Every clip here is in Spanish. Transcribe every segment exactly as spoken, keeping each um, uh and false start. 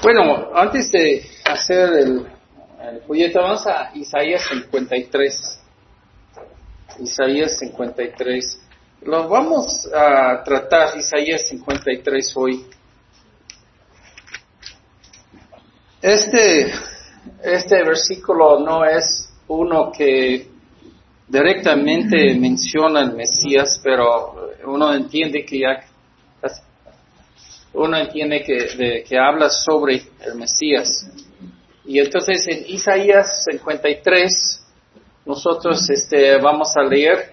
Bueno, antes de hacer el, el folleto, vamos a Isaías cincuenta y tres. Isaías cincuenta y tres. Lo vamos a tratar, Isaías cincuenta y tres hoy. Este, este versículo no es uno que directamente menciona al Mesías, pero uno entiende que ya uno entiende que, de, que habla sobre el Mesías. Y entonces en Isaías cincuenta y tres nosotros este, vamos a leer,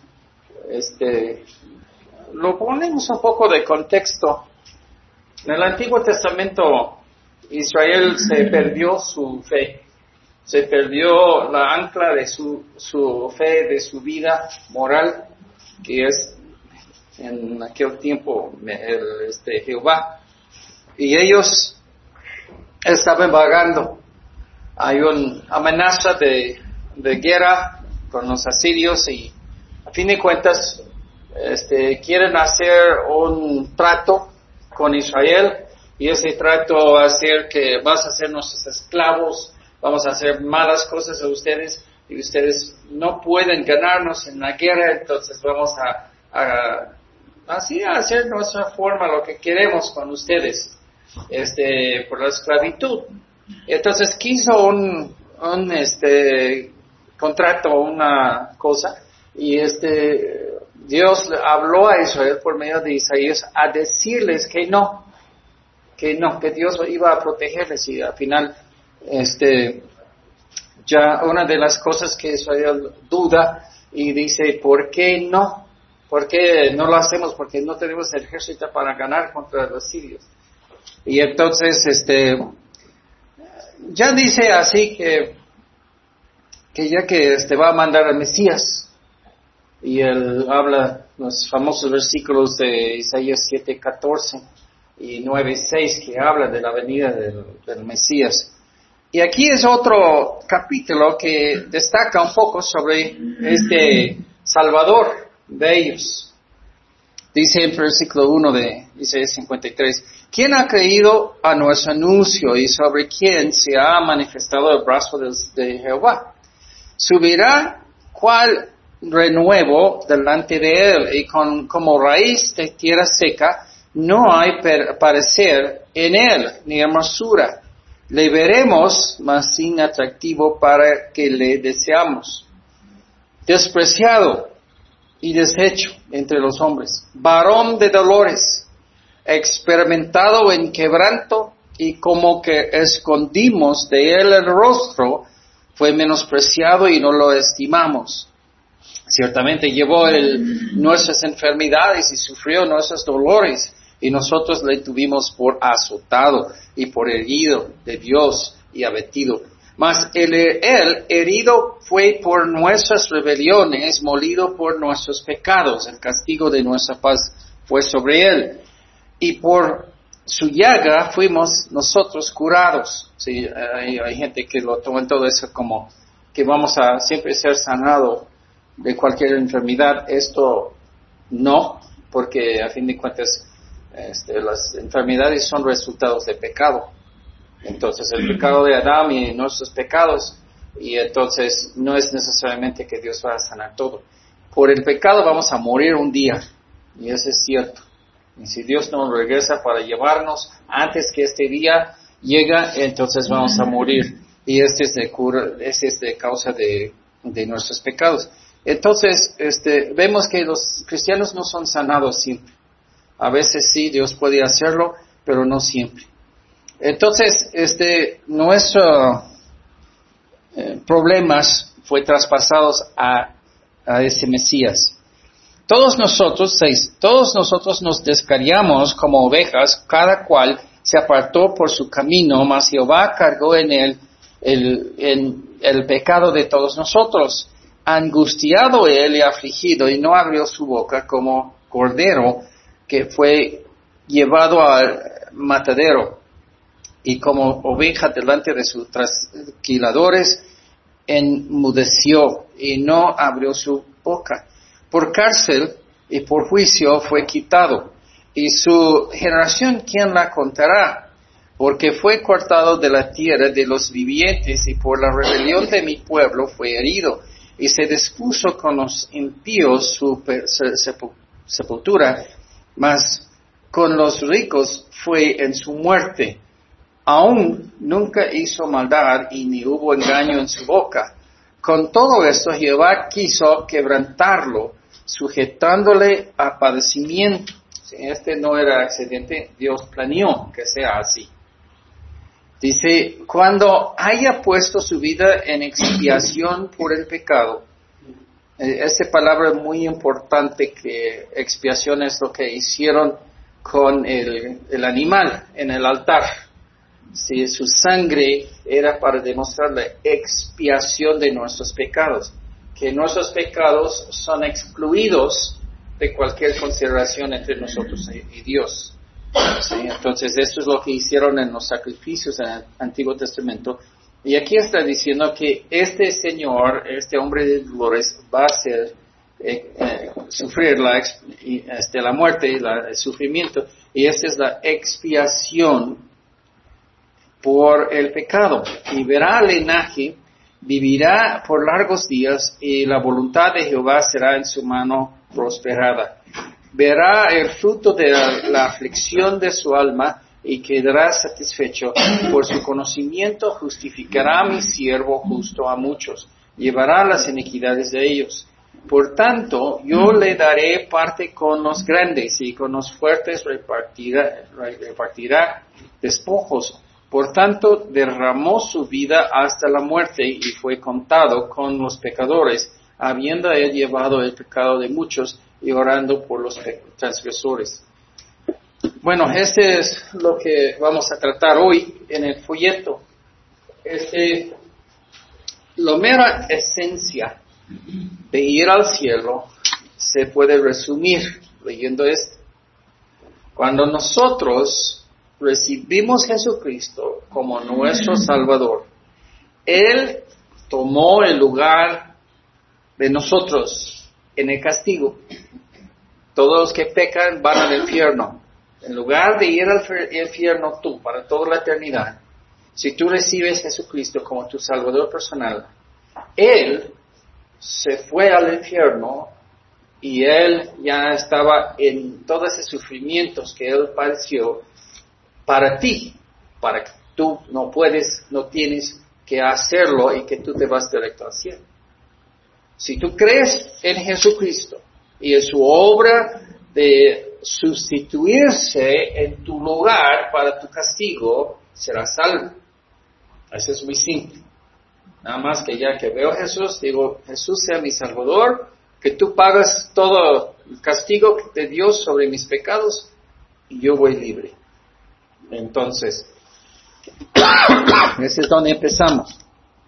este, lo ponemos un poco de contexto. En el Antiguo Testamento Israel se perdió su fe, se perdió la ancla de su, su fe, de su vida moral, que es en aquel tiempo el, este, Jehová, y ellos estaban vagando. Hay una amenaza de, de guerra con los asirios y a fin de cuentas este, quieren hacer un trato con Israel, y ese trato va a ser que vas a ser nuestros esclavos, vamos a hacer malas cosas a ustedes y ustedes no pueden ganarnos en la guerra, entonces vamos a, a así a hacer nuestra forma, lo que queremos con ustedes, este, por la esclavitud. Entonces quiso un, un este, contrato, una cosa, y este, Dios habló a Israel por medio de Isaías a decirles que no, que no, que Dios iba a protegerles, y al final, este, ya una de las cosas que Israel duda y dice, ¿por qué no? ¿Por qué no lo hacemos? Porque no tenemos ejército para ganar contra los sirios. Y entonces, este, ya dice así que, que ya que este va a mandar al Mesías, y él habla los famosos versículos de Isaías siete catorce y nueve seis que habla de la venida del, del Mesías. Y aquí es otro capítulo que destaca un poco sobre este Salvador de ellos. Dice el versículo uno de Isaías cincuenta y tres, ¿quién ha creído a nuestro anuncio y sobre quién se ha manifestado el brazo de, de Jehová? Subirá cual renuevo delante de él, y con, como raíz de tierra seca, no hay per, parecer en él, ni hermosura. Le veremos, mas sin atractivo para que le deseamos. Despreciado y deshecho entre los hombres, varón de dolores, experimentado en quebranto, y como que escondimos de él el rostro, fue menospreciado y no lo estimamos. Ciertamente llevó él nuestras enfermedades y sufrió nuestros dolores, y nosotros le tuvimos por azotado y por herido de Dios y abatido. Mas él, él herido fue por nuestras rebeliones, molido por nuestros pecados, el castigo de nuestra paz fue sobre él, y por su llaga fuimos nosotros curados. Sí, hay, hay gente que lo toma todo eso como que vamos a siempre ser sanados de cualquier enfermedad. Esto no, porque a fin de cuentas este, las enfermedades son resultados de pecado. Entonces el pecado de Adán y nuestros pecados, y entonces no es necesariamente que Dios va a sanar todo. Por el pecado vamos a morir un día, y eso es cierto. Y si Dios no regresa para llevarnos antes que este día llega, entonces vamos a morir. Y este es de cura, este es de causa de, de nuestros pecados. Entonces, este, vemos que los cristianos no son sanados siempre. A veces sí, Dios puede hacerlo, pero no siempre. Entonces, este, nuestros eh, problemas fue traspasados a, a ese Mesías. Todos nosotros, seis, todos nosotros nos descarriamos como ovejas, cada cual se apartó por su camino, mas Jehová cargó en él el, en el pecado de todos nosotros. Angustiado él y afligido, y no abrió su boca, como cordero que fue llevado al matadero, y como oveja delante de sus trasquiladores, enmudeció y no abrió su boca. Por cárcel y por juicio fue quitado, y su generación, ¿quién la contará? porque fue cortado de la tierra de los vivientes y por la rebelión de mi pueblo fue herido, y se dispuso con los impíos su sepultura, mas con los ricos fue en su muerte. Aún nunca hizo maldad y ni hubo engaño en su boca. Con todo esto Jehová quiso quebrantarlo, sujetándole a padecimiento. Si este no era accidente, Dios planeó que sea así. Dice, cuando haya puesto su vida en expiación por el pecado. Esta palabra es muy importante, que expiación es lo que hicieron con el, el animal en el altar. Si su sangre era para demostrar la expiación de nuestros pecados, que nuestros pecados son excluidos de cualquier consideración entre nosotros y Dios. ¿Sí? Entonces, esto es lo que hicieron en los sacrificios en el Antiguo Testamento. Y aquí está diciendo que este Señor, este hombre de dolores, va a hacer, eh, eh, sufrir la, este, la muerte y la, el sufrimiento. Y esta es la expiación por el pecado. Y verá el linaje, vivirá por largos días, y la voluntad de Jehová será en su mano prosperada. Verá el fruto de la, la aflicción de su alma y quedará satisfecho. Por su conocimiento justificará a mi siervo justo a muchos, llevará las iniquidades de ellos. Por tanto, yo le daré parte con los grandes y con los fuertes repartirá, repartirá despojos. Por tanto, derramó su vida hasta la muerte y fue contado con los pecadores, habiendo él llevado el pecado de muchos y orando por los transgresores. Bueno, este es lo que vamos a tratar hoy en el folleto. Este, la mera esencia de ir al cielo se puede resumir leyendo esto. Cuando nosotros recibimos a Jesucristo como nuestro Salvador, Él tomó el lugar de nosotros en el castigo. Todos los que pecan van al infierno. En lugar de ir al infierno tú para toda la eternidad, si tú recibes a Jesucristo como tu Salvador personal, Él se fue al infierno y Él ya estaba en todos esos sufrimientos que Él padeció para ti, para que tú no puedes, no tienes que hacerlo y que tú te vas directo al cielo. Si tú crees en Jesucristo y en su obra de sustituirse en tu lugar para tu castigo, serás salvo. Eso es muy simple. Nada más que ya que veo a Jesús, digo, Jesús sea mi Salvador, que tú pagas todo el castigo de Dios sobre mis pecados y yo voy libre. Entonces, ese es donde empezamos.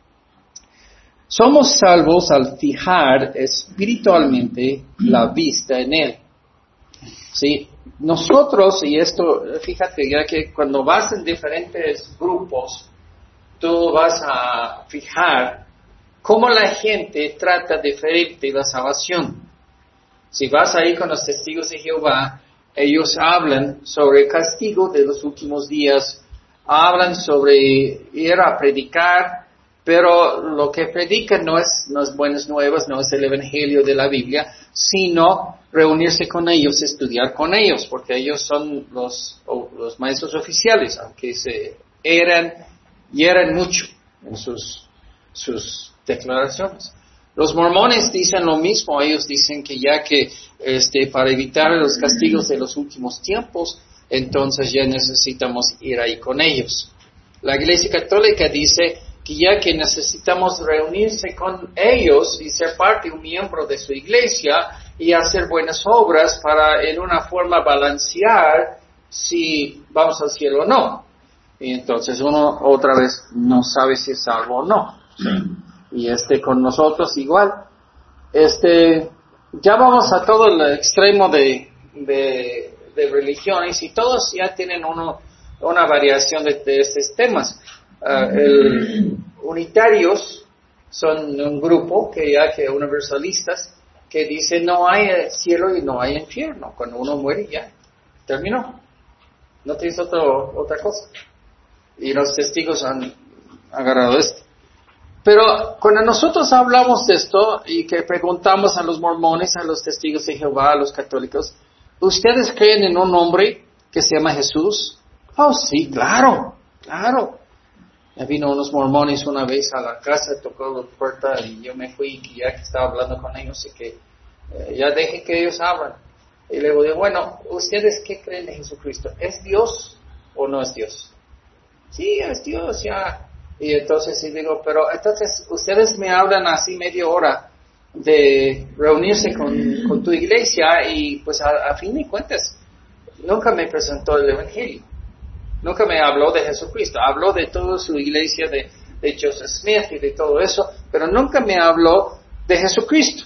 Somos salvos al fijar espiritualmente la vista en Él. Sí, nosotros, y esto, fíjate ya que cuando vas en diferentes grupos, tú vas a fijar cómo la gente trata diferente la salvación. Si vas ahí con los testigos de Jehová, ellos hablan sobre el castigo de los últimos días, hablan sobre ir a predicar, pero lo que predican no es, no es buenas nuevas, no es el evangelio de la Biblia, sino reunirse con ellos, estudiar con ellos, porque ellos son los, los maestros oficiales, aunque se eran y eran mucho en sus, sus declaraciones. Los mormones dicen lo mismo, ellos dicen que ya que este, para evitar los castigos de los últimos tiempos, entonces ya necesitamos ir ahí con ellos. La Iglesia Católica dice que ya que necesitamos reunirse con ellos y ser parte, un miembro de su iglesia y hacer buenas obras para en una forma balancear si vamos al cielo o no. Y entonces uno otra vez no sabe si es salvo o no. Y este con nosotros igual. Este, ya vamos a todo el extremo de, de, de religiones y todos ya tienen uno, una variación de, de estos temas. Uh, el unitarios son un grupo que ya que universalistas que dicen no hay cielo y no hay infierno. Cuando uno muere ya terminó. No tienes otro, otra cosa. y los testigos han agarrado esto. Pero cuando nosotros hablamos de esto y que preguntamos a los mormones, a los testigos de Jehová, a los católicos, ¿ustedes creen en un hombre que se llama Jesús? Oh, sí, claro, claro. Ya vino unos mormones una vez a la casa, tocó la puerta y yo me fui y ya que estaba hablando con ellos y que eh, ya dejen que ellos hablen. Y luego digo, bueno, ¿ustedes qué creen de Jesucristo? ¿Es Dios o no es Dios? Sí, es Dios, ya. Y entonces y digo, pero entonces ustedes me hablan así media hora de reunirse con, con tu iglesia y pues a, a fin de cuentas nunca me presentó el Evangelio. Nunca me habló de Jesucristo. Habló de toda su iglesia, de, de Joseph Smith y de todo eso, pero nunca me habló de Jesucristo.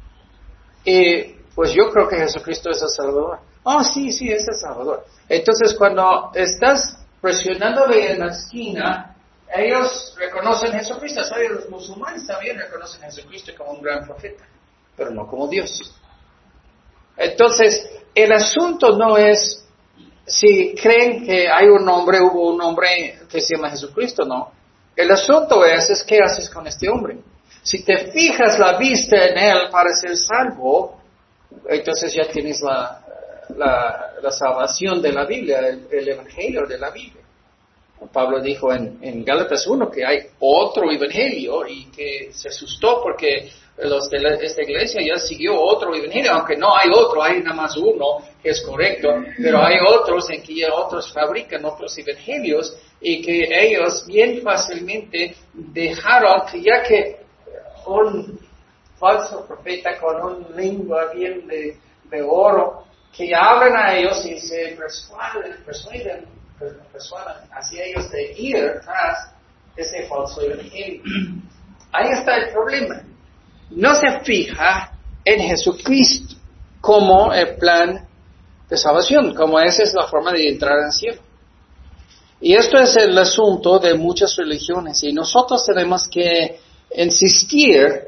Y pues yo creo que Jesucristo es el Salvador. Oh, sí, sí, es el Salvador. Entonces cuando estás presionándole en la esquina, ellos reconocen a Jesucristo. ¿Saben? Los musulmanes también reconocen a Jesucristo como un gran profeta, pero no como Dios. Entonces, el asunto no es si creen que hay un hombre, hubo un hombre que se llama Jesucristo, no. El asunto es, es ¿qué haces con este hombre? Si te fijas la vista en él para ser salvo, entonces ya tienes la, la, la salvación de la Biblia, el, el Evangelio de la Biblia. Pablo dijo en, en Gálatas uno que hay otro evangelio y que se asustó porque los de la, esta iglesia ya siguió otro evangelio, aunque no hay otro, hay nada más uno que es correcto, pero hay otros en que ya otros fabrican otros evangelios y que ellos bien fácilmente dejaron que ya que un falso profeta con una lengua bien de, de oro, que hablan a ellos y se persuaden, persuaden persuadan hacia ellos de ir tras ese falso evangelio. Ahí está el problema. No se fija en Jesucristo como el plan de salvación, como esa es la forma de entrar al cielo. Y esto es el asunto de muchas religiones y nosotros tenemos que insistir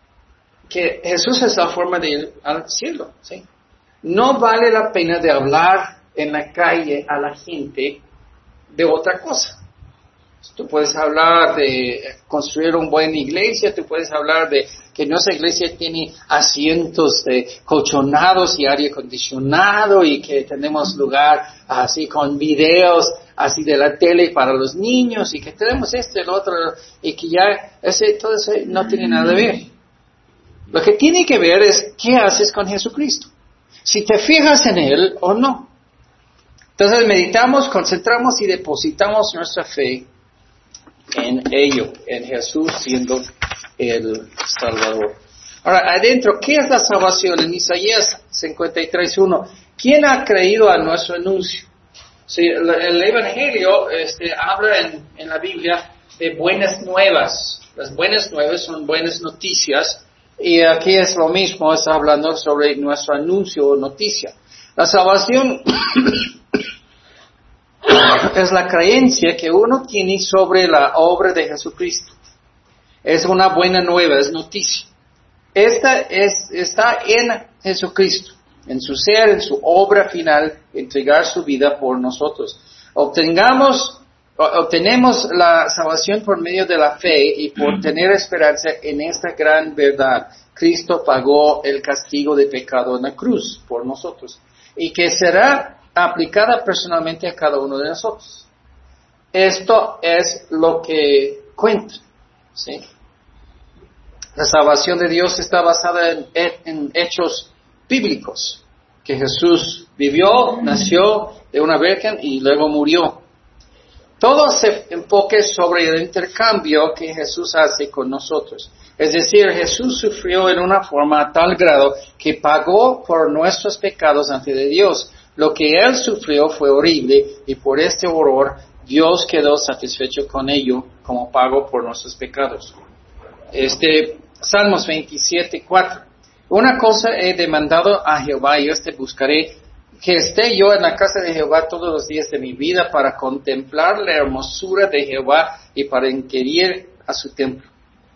que Jesús es la forma de ir al cielo, ¿sí? No vale la pena de hablar en la calle a la gente de otra cosa. Tú puedes hablar de construir una buena iglesia, tú puedes hablar de que nuestra iglesia tiene asientos de colchonados y aire acondicionado y que tenemos lugar así con videos así de la tele para los niños y que tenemos esto y lo otro y que ya ese, todo eso no tiene nada que ver. Lo que tiene que ver es qué haces con Jesucristo. Si te fijas en Él o no. Entonces meditamos, concentramos y depositamos nuestra fe en ello, en Jesús siendo el Salvador. Ahora, adentro, ¿qué es la salvación? En Isaías cincuenta y tres uno, ¿quién ha creído a nuestro anuncio? Sí, el, el Evangelio este, habla en, en la Biblia de buenas nuevas. Las buenas nuevas son buenas noticias y aquí es lo mismo, está hablando sobre nuestro anuncio o noticia. La salvación es la creencia que uno tiene sobre la obra de Jesucristo. Es una buena nueva, es noticia. Esta es, está en Jesucristo, en su ser, en su obra final, entregar su vida por nosotros. Obtengamos, obtenemos la salvación por medio de la fe y por tener esperanza en esta gran verdad. Cristo pagó el castigo de pecado en la cruz por nosotros y que será aplicada personalmente a cada uno de nosotros. Esto es lo que cuenta, ¿sí? La salvación de Dios está basada en, en hechos bíblicos, que Jesús vivió, nació de una virgen y luego murió. Todo se enfoca sobre el intercambio que Jesús hace con nosotros. Es decir, Jesús sufrió en una forma a tal grado que pagó por nuestros pecados ante de Dios. Lo que Él sufrió fue horrible y por este horror Dios quedó satisfecho con ello como pago por nuestros pecados. Este, Salmos veintisiete cuatro. Una cosa he demandado a Jehová y este buscaré, que esté yo en la casa de Jehová todos los días de mi vida para contemplar la hermosura de Jehová y para inquirir a su templo.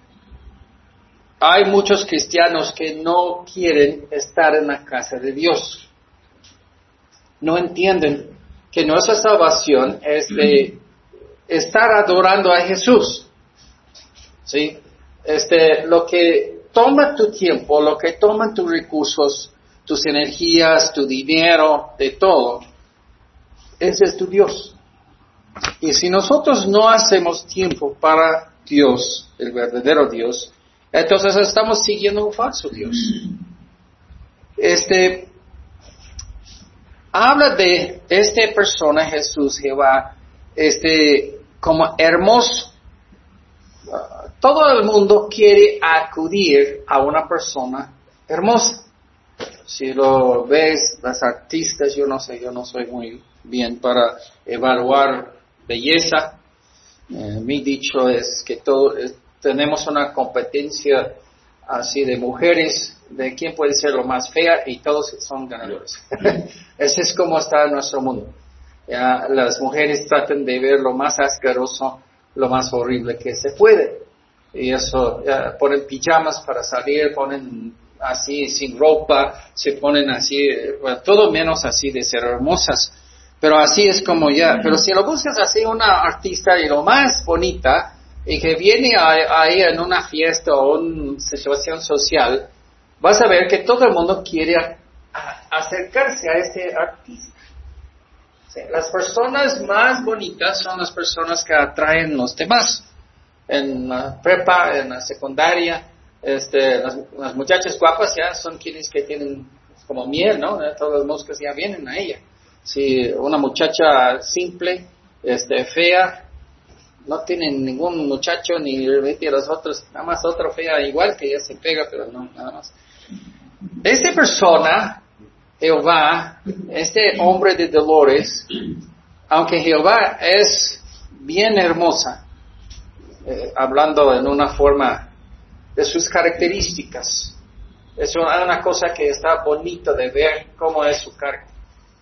Hay muchos cristianos que no quieren estar en la casa de Dios. No entienden que nuestra salvación es de estar adorando a Jesús. ¿Sí? Este, lo que toma tu tiempo, lo que toma tus recursos, tus energías, tu dinero, de todo, ese es tu Dios. Y si nosotros no hacemos tiempo para Dios, el verdadero Dios, entonces estamos siguiendo un falso Dios. Este, habla de esta persona, Jesús, Jehová, este, como hermoso. Todo el mundo quiere acudir a una persona hermosa. Si lo ves, las artistas, yo no sé, yo no soy muy bien para evaluar belleza. Eh, mi dicho es que todo, eh, tenemos una competencia así de mujeres, de quién puede ser lo más fea, y todos son ganadores. Ese es como está nuestro mundo. Ya, las mujeres tratan de ver lo más asqueroso, lo más horrible que se puede. Y eso, ya, ponen pijamas para salir, ponen así sin ropa, se ponen así, bueno, todo menos así de ser hermosas. Pero así es como ya, pero si lo buscas así una artista y lo más bonita, y que viene ahí en una fiesta o una situación social, vas a ver que todo el mundo quiere a, a, acercarse a este artista. Sí, las personas más bonitas son las personas que atraen los demás. En la prepa, en la secundaria, este, las, las muchachas guapas ya son quienes que tienen como miel, ¿no? Todas las moscas ya vienen a ella. Si una muchacha simple, este, fea, no tiene ningún muchacho ni vete a los otros, nada más otra fea igual que ella se pega, pero no, nada más. Esta persona, Jehová, este hombre de dolores, aunque Jehová es bien hermosa, eh, hablando en una forma de sus características, es una, una cosa que está bonito de ver cómo es su carácter.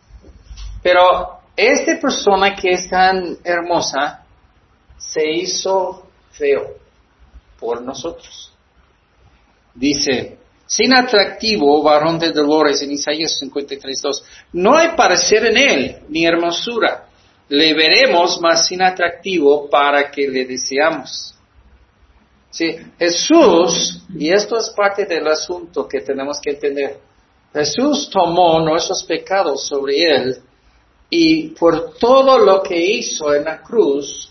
Pero esta persona que es tan hermosa se hizo feo por nosotros. Dice, sin atractivo, varón de dolores, en Isaías cincuenta y tres, dos, no hay parecer en él, ni hermosura. Le veremos, mas sin atractivo, para que le deseamos. Sí, Jesús, y esto es parte del asunto que tenemos que entender, Jesús tomó nuestros pecados sobre él, y por todo lo que hizo en la cruz,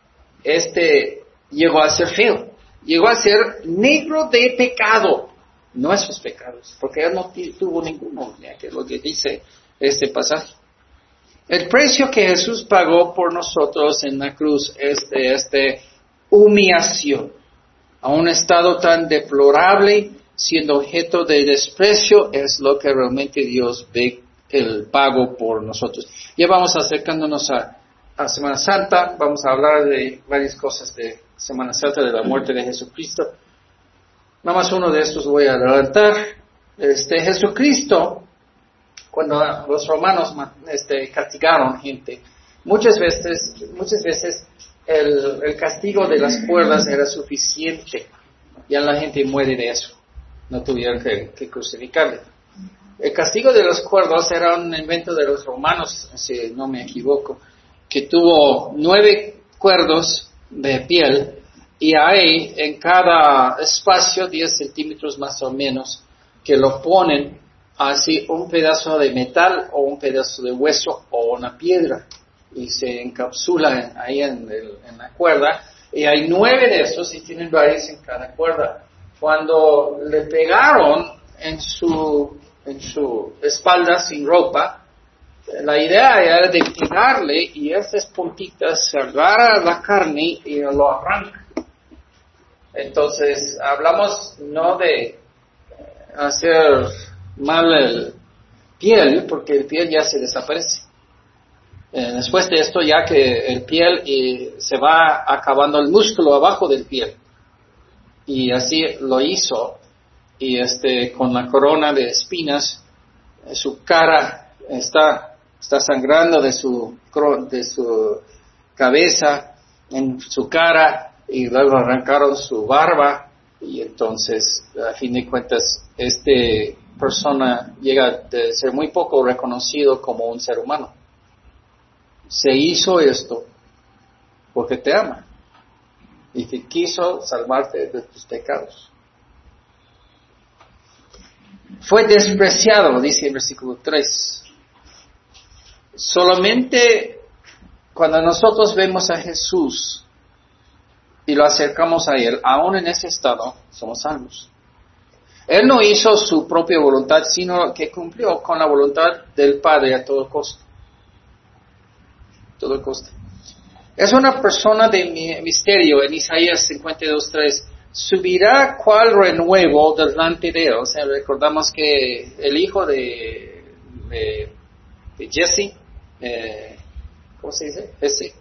este llegó a ser feo, llegó a ser negro de pecado, nuestros pecados, porque él no tuvo ninguno, ya que es lo que dice este pasaje. El precio que Jesús pagó por nosotros en la cruz es de esta humillación, a un estado tan deplorable, siendo objeto de desprecio, es lo que realmente Dios ve el pago por nosotros. Ya vamos acercándonos a, a Semana Santa, vamos a hablar de varias cosas de Semana Santa, de la muerte de Jesucristo. Nada más uno de estos voy a adelantar. Este, Jesucristo, cuando los romanos este, castigaron gente, muchas veces, muchas veces el, el castigo de las cuerdas era suficiente. Ya la gente muere de eso. No tuvieron que, que crucificarle. El castigo de los cuerdos era un invento de los romanos, si no me equivoco, que tuvo nueve cuerdos de piel y hay en cada espacio diez centímetros más o menos que lo ponen así un pedazo de metal o un pedazo de hueso o una piedra y se encapsula ahí en, el, en la cuerda y hay nueve de esos y tienen varios en cada cuerda. Cuando le pegaron en su en su espalda sin ropa, la idea era de pegarle y esas puntitas se agarra la carne y lo arranca. Entonces, hablamos no de hacer mal el piel, porque el piel ya se desaparece. Eh, después de esto, ya que el piel y se va acabando el músculo abajo del piel. Y así lo hizo. Y este, con la corona de espinas, su cara está, está sangrando de su, de su cabeza en su cara, y luego arrancaron su barba, y entonces, a fin de cuentas, este persona llega a ser muy poco reconocido como un ser humano. Se hizo esto porque te ama y que quiso salvarte de tus pecados. Fue despreciado, dice el versículo tres. Solamente cuando nosotros vemos a Jesús y lo acercamos a Él, aún en ese estado, somos salvos. Él no hizo su propia voluntad, sino que cumplió con la voluntad del Padre a todo costo. Todo costo. Es una persona de misterio en Isaías cincuenta y dos tres. Subirá cual renuevo delante de él. O sea, recordamos que el hijo de, de, de Jesse, eh, ¿cómo se dice? Jesse.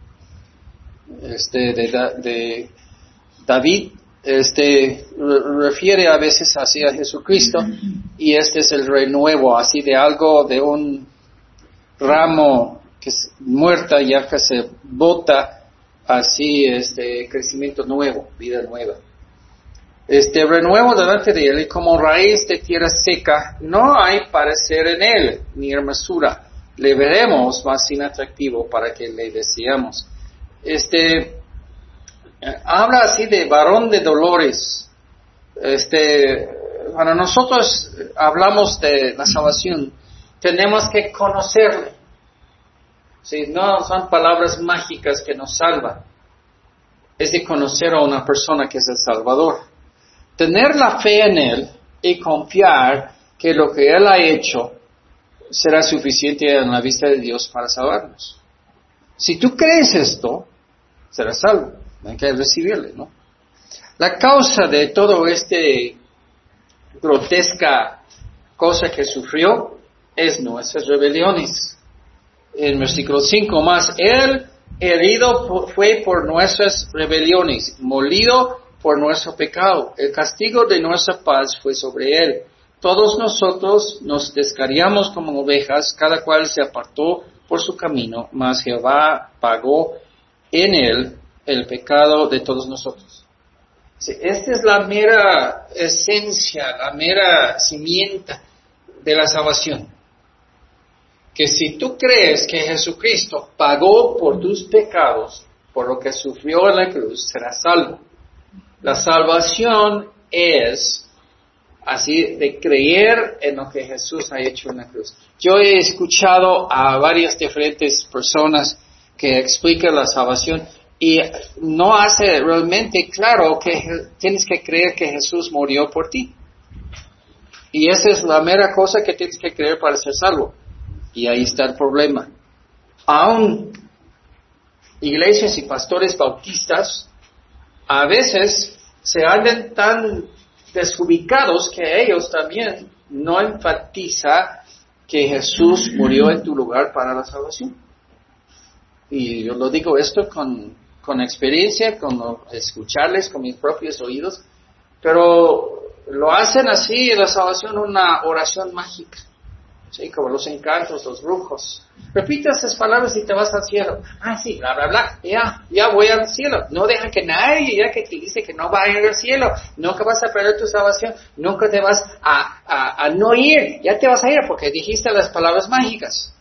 Este, de, de David, este, refiere a veces así a Jesucristo, y este es el renuevo, así de algo, de un ramo que es muerta ya que se bota, así este crecimiento nuevo, vida nueva. Este renuevo delante de él, y como raíz de tierra seca, no hay parecer en él, ni hermosura. Le veremos más inatractivo para que le deseamos. Este, habla así de varón de dolores. Este, cuando nosotros hablamos de la salvación, tenemos que conocerle. Sí, no son palabras mágicas que nos salvan. Es de conocer a una persona que es el Salvador. Tener la fe en Él y confiar que lo que Él ha hecho será suficiente en la vista de Dios para salvarnos. Si tú crees esto, serás salvo. Hay que recibirle, ¿no? La causa de todo este grotesca cosa que sufrió es nuestras rebeliones. En versículo cinco más, Él herido fue por nuestras rebeliones, molido por nuestro pecado. El castigo de nuestra paz fue sobre Él. Todos nosotros nos descarriamos como ovejas, cada cual se apartó por su camino, mas Jehová pagó en Él el pecado de todos nosotros. Esta es la mera esencia, la mera simienta de la salvación. Que si tú crees que Jesucristo pagó por tus pecados, por lo que sufrió en la cruz, serás salvo. La salvación es así de creer en lo que Jesús ha hecho en la cruz. Yo he escuchado a varias diferentes personas que explican la salvación y no hace realmente claro que tienes que creer que Jesús murió por ti. Y esa es la mera cosa que tienes que creer para ser salvo. Y ahí está el problema. Aún iglesias y pastores bautistas a veces se hallan tan desubicados que ellos también no enfatizan que Jesús murió en tu lugar para la salvación. Y yo lo digo esto con, con experiencia, con escucharles con mis propios oídos, pero lo hacen así, la salvación una oración mágica. Sí, como los encantos, los brujos. Repite esas palabras y te vas al cielo. Ah, sí, bla, bla, bla. Ya, ya voy al cielo. No deja que nadie ya que te dice que no va a ir al cielo. Nunca vas a perder tu salvación. Nunca te vas a, a, a no ir. Ya te vas a ir porque dijiste las palabras mágicas.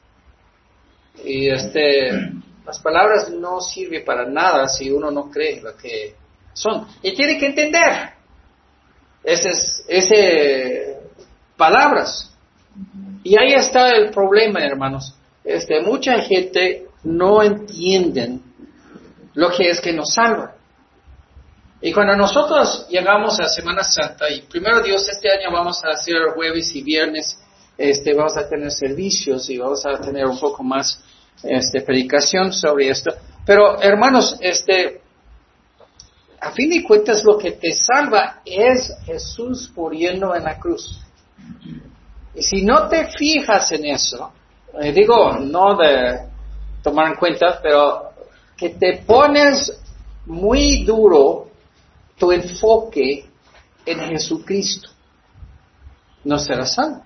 Y este, las palabras no sirven para nada si uno no cree lo que son. Y tiene que entender esas ese palabras. Y ahí está el problema, hermanos. Este, mucha gente no entienden lo que es que nos salva. Y cuando nosotros llegamos a Semana Santa, y primero Dios, este año vamos a hacer jueves y viernes, este, vamos a tener servicios y vamos a tener un poco más, este, predicación sobre esto. Pero, hermanos, este, a fin de cuentas lo que te salva es Jesús muriendo en la cruz. Y si no te fijas en eso, eh, digo, no de tomar en cuenta, pero que te pones muy duro tu enfoque en Jesucristo, no serás salvo.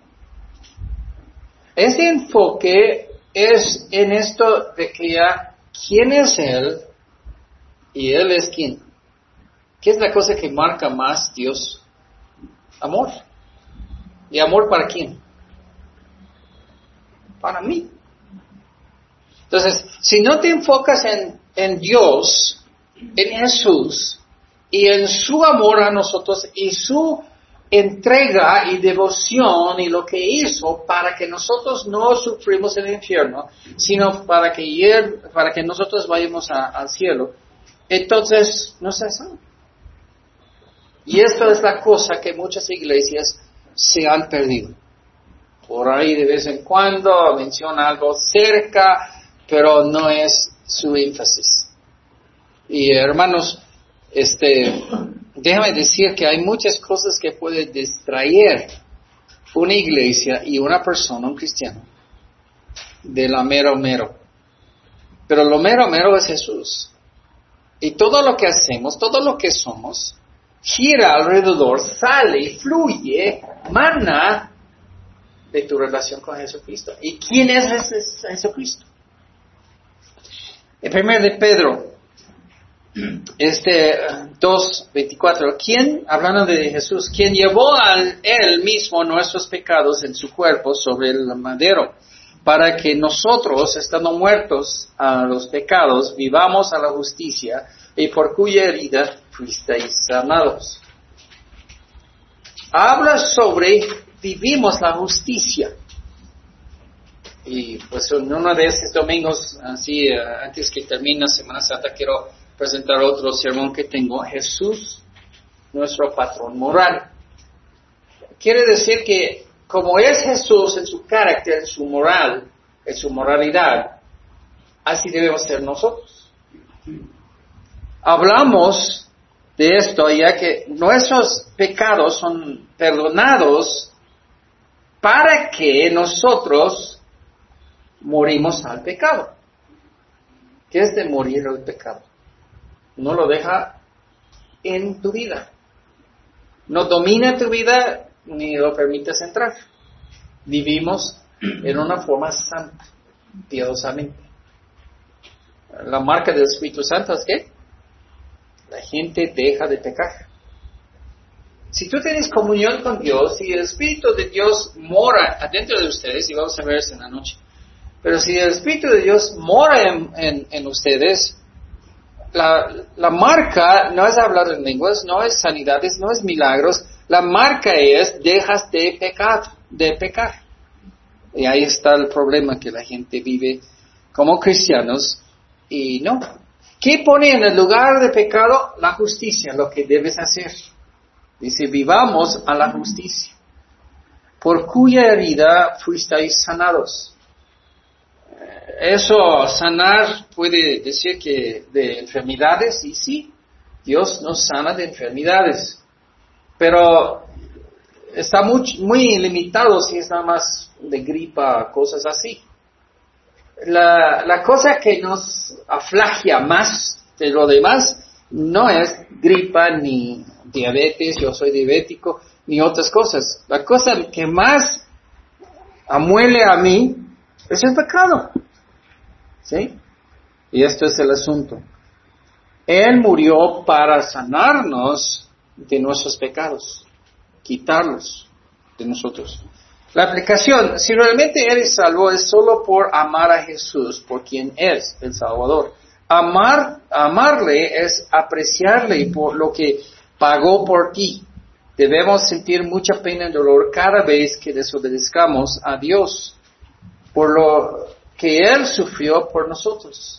Ese enfoque es en esto de que ya, ¿quién es Él? Y Él es quién. ¿Qué es la cosa que marca más Dios? Amor. ¿Y amor para quién? Para mí. Entonces, si no te enfocas en, en Dios, en Jesús, y en su amor a nosotros, y su entrega y devoción, y lo que hizo para que nosotros no sufrimos el infierno, sino para que, para que nosotros vayamos a, al cielo, entonces no se sabe. Y esto es la cosa que muchas iglesias se han perdido. Por ahí de vez en cuando menciona algo cerca, pero no es su énfasis. Y hermanos, este, déjame decir que hay muchas cosas que pueden distraer una iglesia y una persona, un cristiano, de lo mero mero. Pero lo mero mero es Jesús. Y todo lo que hacemos, todo lo que somos, gira alrededor, sale, fluye, mana de tu relación con Jesucristo. ¿Y quién es ese Jesucristo? En primero de Pedro, este dos veinticuatro, ¿quién, hablando de Jesús, quien llevó a él mismo nuestros pecados en su cuerpo sobre el madero, para que nosotros, estando muertos a los pecados, vivamos a la justicia, y por cuya herida fuisteis sanados? Habla sobre vivimos la justicia. Y pues en uno de estos domingos, así antes que termine Semana Santa, quiero presentar otro sermón que tengo, Jesús, nuestro patrón moral. Quiere decir que como es Jesús en su carácter, en su moral, en su moralidad, así debemos ser nosotros. Hablamos de esto ya que nuestros pecados son perdonados para que nosotros morimos al pecado. ¿Qué es de morir al pecado? No lo deja en tu vida. No domina tu vida ni lo permites entrar. Vivimos en una forma santa, piadosamente. La marca del Espíritu Santo es que la gente deja de pecar. Si tú tienes comunión con Dios, si el Espíritu de Dios mora adentro de ustedes, y vamos a ver eso en la noche, pero si el Espíritu de Dios mora en, en, en ustedes, la, la marca no es hablar en lenguas, no es sanidades, no es milagros, la marca es dejas de pecar, de pecar. Y ahí está el problema, que la gente vive como cristianos y no. ¿Qué pone en el lugar de pecado? La justicia, lo que debes hacer. Dice, vivamos a la justicia, por cuya herida fuisteis sanados. Eso, sanar, puede decir que de enfermedades, y sí, Dios nos sana de enfermedades, pero está muy, muy limitado si es nada más de gripa, cosas así. La, la cosa que nos aflagia más de lo demás no es gripa ni diabetes, yo soy diabético, ni otras cosas. La cosa que más amuele a mí es el pecado. ¿Sí? Y esto es el asunto. Él murió para sanarnos de nuestros pecados, quitarlos de nosotros. La aplicación, si realmente eres salvo, es solo por amar a Jesús, por quien es el Salvador. Amar, amarle es apreciarle por lo que pagó por ti. Debemos sentir mucha pena y dolor cada vez que desobedezcamos a Dios por lo que Él sufrió por nosotros.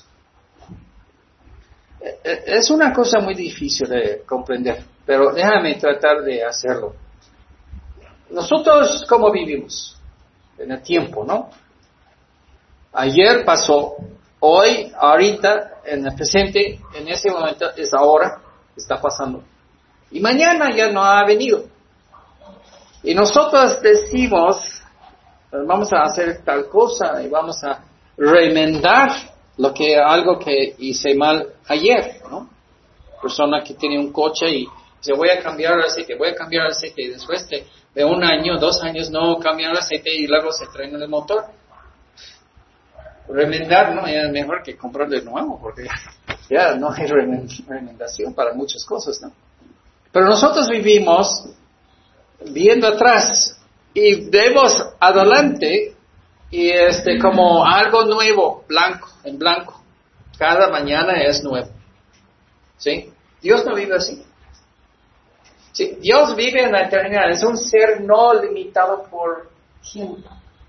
Es una cosa muy difícil de comprender, pero déjame tratar de hacerlo. Nosotros, ¿cómo vivimos? En el tiempo, ¿no? Ayer pasó, hoy, ahorita, en el presente, en ese momento, es ahora, está pasando. Y mañana ya no ha venido. Y nosotros decimos, vamos a hacer tal cosa y vamos a remendar lo que, algo que hice mal ayer, ¿no? Persona que tiene un coche y dice, voy a cambiar el aceite, voy a cambiar el aceite, y después de, de un año, dos años no cambian el aceite y luego se traen el motor. Remendar, ¿no? Ya es mejor que comprar de nuevo, porque ya no hay remendación para muchas cosas, ¿no? Pero nosotros vivimos viendo atrás y vemos adelante y este como algo nuevo, blanco, en blanco. Cada mañana es nuevo. ¿Sí? Dios no vive así. Sí, Dios vive en la eternidad, es un ser no limitado por tiempo.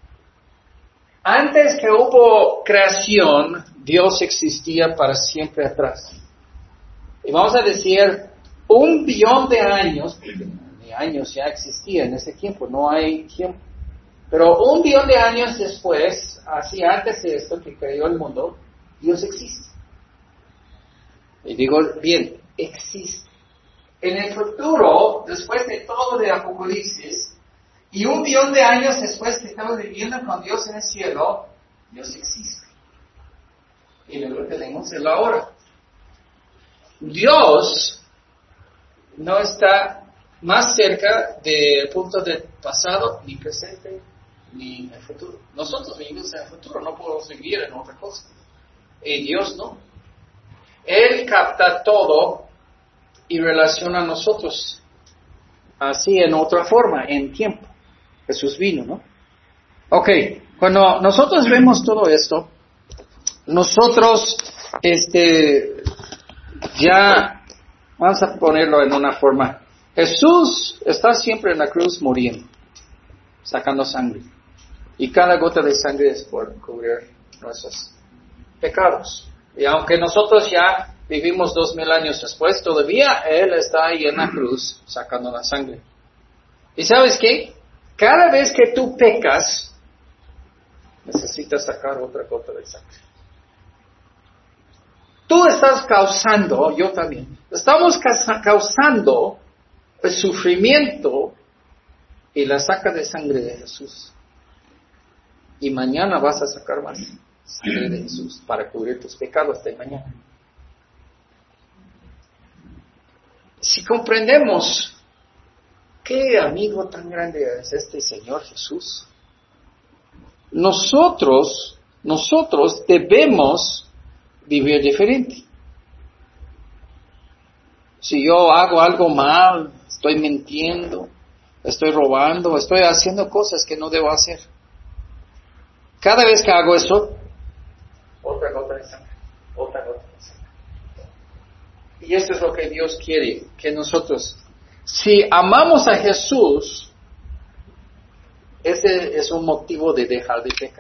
Antes que hubo creación, Dios existía para siempre atrás. Y vamos a decir, un billón de años, de años ya existía en ese tiempo, no hay tiempo. Pero un billón de años después, así antes de esto que creó el mundo, Dios existe. Y digo bien, existe. En el futuro, después de todo de Apocalipsis, y un billón de años después que estamos viviendo con Dios en el cielo, Dios existe. Y luego tenemos el ahora. Dios no está más cerca del punto del pasado, ni presente, ni en el futuro. Nosotros vivimos en el futuro, no podemos vivir en otra cosa. Y Dios no. Él capta todo y relaciona a nosotros así en otra forma, en tiempo. Jesús vino, ¿no? Ok, cuando nosotros vemos todo esto, nosotros, este, ya, vamos a ponerlo en una forma. Jesús está siempre en la cruz muriendo, sacando sangre. Y cada gota de sangre es por cubrir nuestros pecados. Y aunque nosotros ya vivimos dos mil años después, todavía Él está ahí en la cruz sacando la sangre. ¿Y sabes qué? Cada vez que tú pecas, necesitas sacar otra gota de sangre. Tú estás causando, yo también, estamos causando el sufrimiento y la saca de sangre de Jesús. Y mañana vas a sacar más sangre de Jesús para cubrir tus pecados de mañana. Si comprendemos qué amigo tan grande es este Señor Jesús, nosotros, nosotros debemos vivir diferente. Si yo hago algo mal, estoy mintiendo, estoy robando, estoy haciendo cosas que no debo hacer. Cada vez que hago eso, otra gota de sangre, otra gota de sangre. Y eso es lo que Dios quiere, que nosotros, si amamos a Jesús, ese es un motivo de dejar de pecar.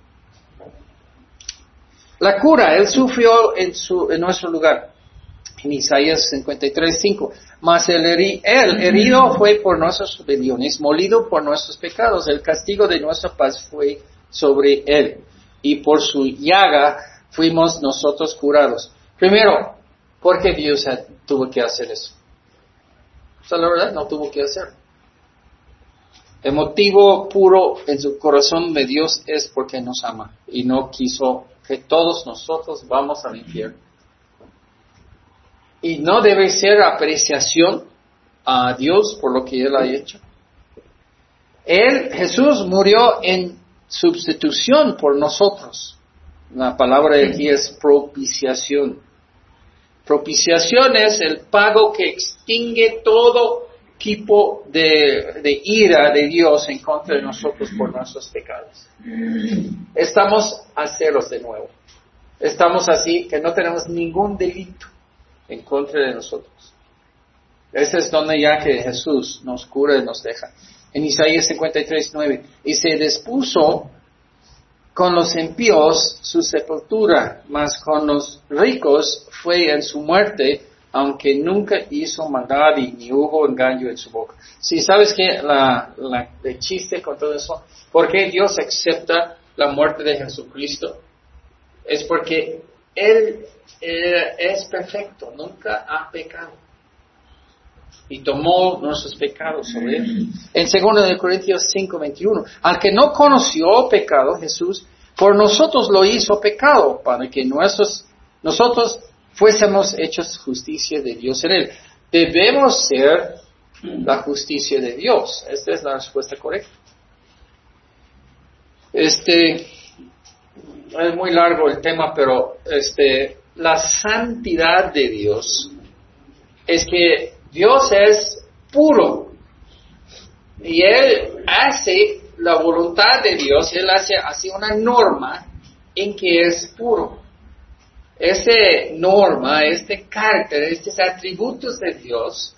La cura, Él sufrió en, su, en nuestro lugar. En Isaías cincuenta y tres, cinco. Mas el, heri, el herido fue por nuestras rebeliones, molido por nuestros pecados. El castigo de nuestra paz fue sobre Él. Y por su llaga fuimos nosotros curados. Primero, ¿por qué Dios tuvo que hacer eso? O sea, la verdad, no tuvo que hacerlo. El motivo puro en su corazón de Dios es porque nos ama y no quiso que todos nosotros vamos al infierno. Y no debe ser apreciación a Dios por lo que Él ha hecho. Él, Jesús, murió en sustitución por nosotros. La palabra de aquí es propiciación. Propiciación es el pago que extingue todo tipo de, de ira de Dios en contra de nosotros por nuestros pecados. Estamos a ceros de nuevo. Estamos así que no tenemos ningún delito en contra de nosotros. Ese es donde ya que Jesús nos cura y nos deja. En Isaías cincuenta y tres, nueve, y se dispuso con los impíos su sepultura, mas con los ricos fue en su muerte, aunque nunca hizo maldad y ni hubo engaño en su boca. Si sabes que la, la, el chiste con todo eso, ¿por qué Dios acepta la muerte de Jesucristo? Es porque Él eh, es perfecto, nunca ha pecado. Y tomó nuestros pecados sobre Él. En segundo de Corintios cinco, veintiuno, al que no conoció pecado, Jesús, por nosotros lo hizo pecado, para que nuestros, nosotros fuésemos hechos justicia de Dios en Él. Debemos ser la justicia de Dios. Esta es la respuesta correcta. Este, es muy largo el tema, pero este, la santidad de Dios es que Dios es puro y Él hace la voluntad de Dios, Él hace así una norma en que es puro. Esta norma, este carácter, estos atributos de Dios,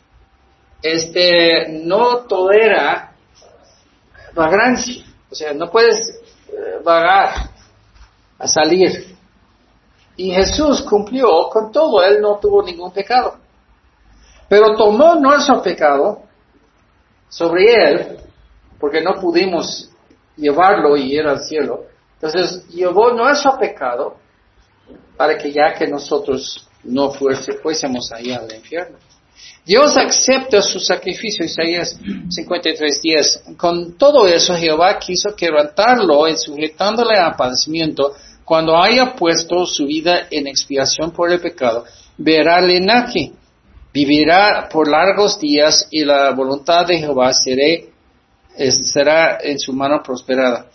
este no tolera vagancia. O sea, no puedes eh, vagar a salir. Y Jesús cumplió con todo, Él no tuvo ningún pecado. Pero tomó nuestro pecado sobre Él, porque no pudimos llevarlo y ir al cielo. Entonces, llevó nuestro pecado para que ya que nosotros no fuese, fuésemos ahí al infierno. Dios acepta su sacrificio, Isaías cincuenta y tres diez. Con todo eso, Jehová quiso quebrantarlo y sujetándole a padecimiento. Cuando haya puesto su vida en expiación por el pecado, verá linaje, vivirá por largos días y la voluntad de Jehová seré, es, será en su mano prosperada.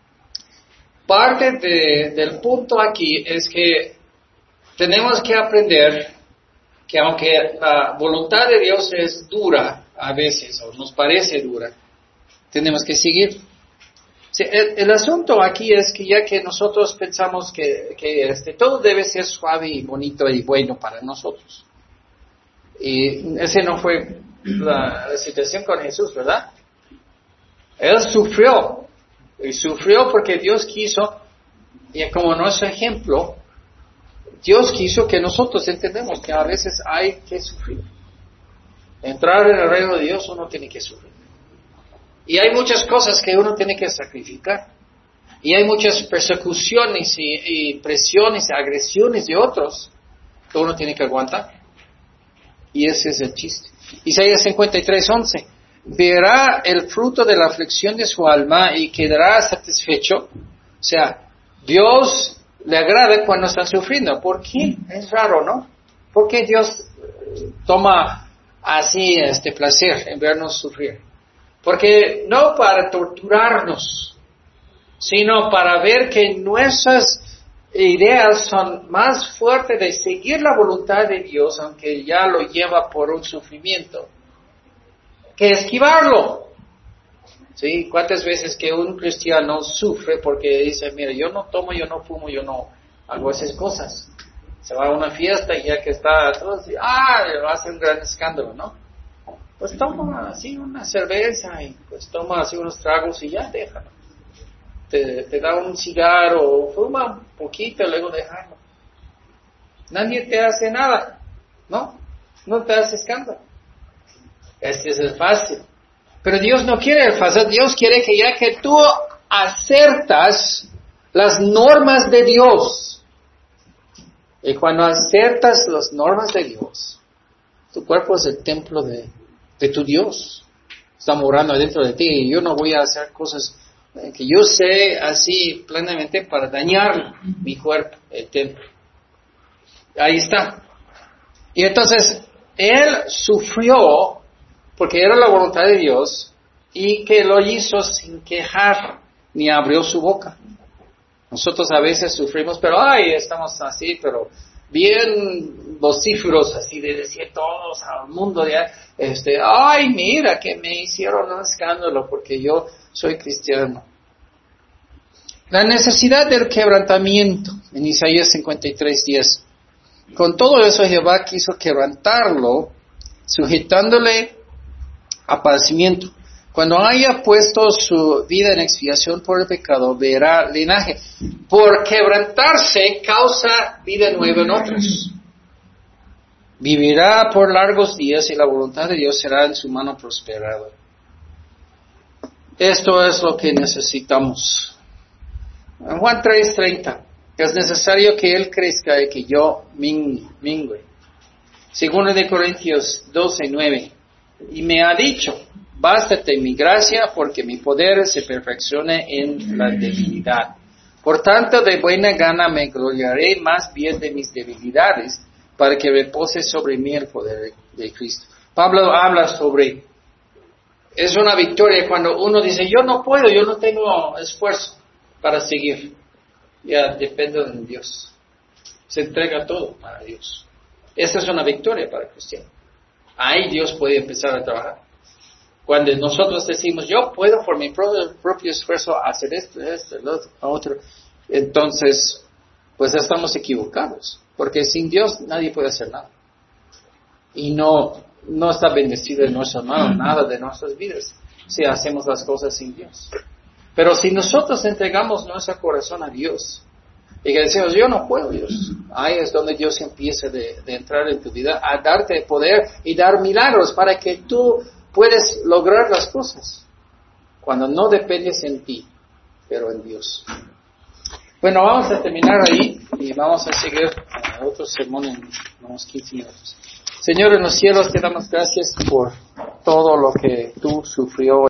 Parte de, del punto aquí es que tenemos que aprender que aunque la voluntad de Dios es dura a veces, o nos parece dura, tenemos que seguir. Sí, el, el asunto aquí es que ya que nosotros pensamos que, que este, todo debe ser suave y bonito y bueno para nosotros. Y ese no fue la, la situación con Jesús, ¿verdad? Él sufrió. Y sufrió porque Dios quiso, y como nuestro ejemplo, Dios quiso que nosotros entendamos que a veces hay que sufrir. Entrar en el reino de Dios uno tiene que sufrir. Y hay muchas cosas que uno tiene que sacrificar. Y hay muchas persecuciones y, y presiones y agresiones de otros que uno tiene que aguantar. Y ese es el chiste. Isaías cincuenta y tres once. Verá el fruto de la aflicción de su alma y quedará satisfecho. O sea, Dios le agrada cuando están sufriendo. ¿Por qué? Es raro, ¿no? ¿Por qué Dios toma así este placer en vernos sufrir? Porque no para torturarnos, sino para ver que nuestras ideas son más fuertes de seguir la voluntad de Dios, aunque ya lo lleva por un sufrimiento, que esquivarlo. ¿Sí? ¿Cuántas veces que un cristiano sufre porque dice, mira, yo no tomo, yo no fumo, yo no hago esas cosas? Se va a una fiesta y ya que está todos, ah, hace un gran escándalo, ¿no? Pues toma así una cerveza y pues toma así unos tragos y ya déjalo. Te, te da un cigarro, fuma un poquito y luego déjalo. Nadie te hace nada, ¿no? No te hace escándalo. Este es el fácil. Pero Dios no quiere el fácil, Dios quiere que ya que tú acertas las normas de Dios, y cuando acertas las normas de Dios, tu cuerpo es el templo de, de tu Dios. Está morando dentro de ti y yo no voy a hacer cosas que yo sé así plenamente para dañar mi cuerpo, el templo. Ahí está. Y entonces, Él sufrió porque era la voluntad de Dios y que lo hizo sin quejar ni abrió su boca. Nosotros a veces sufrimos, pero ay, estamos así, pero bien vocíferos, así de decir todos al mundo, de, este, ay, mira que me hicieron un escándalo porque yo soy cristiano. La necesidad del quebrantamiento, en Isaías cincuenta y tres diez. Con todo eso Jehová quiso quebrantarlo, sujetándole a padecimiento. Cuando haya puesto su vida en expiación por el pecado, verá linaje. Por quebrantarse causa vida nueva en otros. Vivirá por largos días y la voluntad de Dios será en su mano prosperada. Esto es lo que necesitamos. En Juan tres treinta, es necesario que Él crezca y que yo mingue. Segundo de Corintios doce nueve, y me ha dicho, bástate mi gracia, porque mi poder se perfeccione en la debilidad. Por tanto, de buena gana me gloriaré más bien de mis debilidades, para que repose sobre mí el poder de Cristo. Pablo habla sobre, es una victoria cuando uno dice, yo no puedo, yo no tengo esfuerzo para seguir. Ya depende de Dios. Se entrega todo para Dios. Esta es una victoria para el cristiano. Ahí Dios puede empezar a trabajar. Cuando nosotros decimos, yo puedo por mi propio, propio esfuerzo hacer esto, esto, lo otro, entonces, pues estamos equivocados. Porque sin Dios nadie puede hacer nada. Y no, no está bendecido en nuestras manos nada de nuestras vidas si hacemos las cosas sin Dios. Pero si nosotros entregamos nuestro corazón a Dios y que decimos, yo no puedo, Dios, ahí es donde Dios empieza de, de entrar en tu vida a darte poder y dar milagros para que tú puedas lograr las cosas cuando no dependes en ti, pero en Dios. Bueno, vamos a terminar ahí y vamos a seguir uh, otro sermón en unos quince minutos. Señor, en los cielos te damos gracias por todo lo que tú sufrió